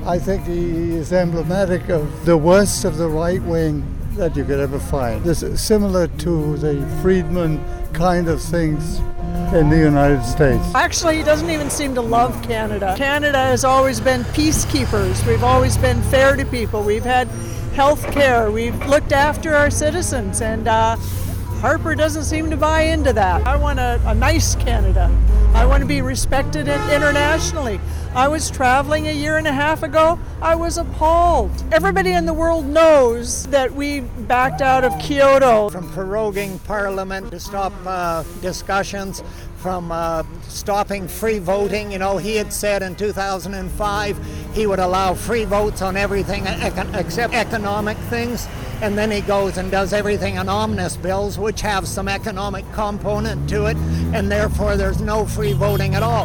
I think he is emblematic of the worst of the right wing that you could ever find. This is similar to the Friedman kind of things in the United States. Actually, he doesn't even seem to love Canada. Canada has always been peacekeepers. We've always been fair to people. We've had health care. We've looked after our citizens, and Harper doesn't seem to buy into that. I want a nice Canada. I want to be respected internationally. I was traveling a year and a half ago. I was appalled. Everybody in the world knows that we backed out of Kyoto. From proroguing Parliament to stop discussions, from stopping free voting. You know, he had said in 2005 he would allow free votes on everything except economic things. And then he goes and does everything on omnibus bills, which have some economic component to it, and therefore there's no free voting at all.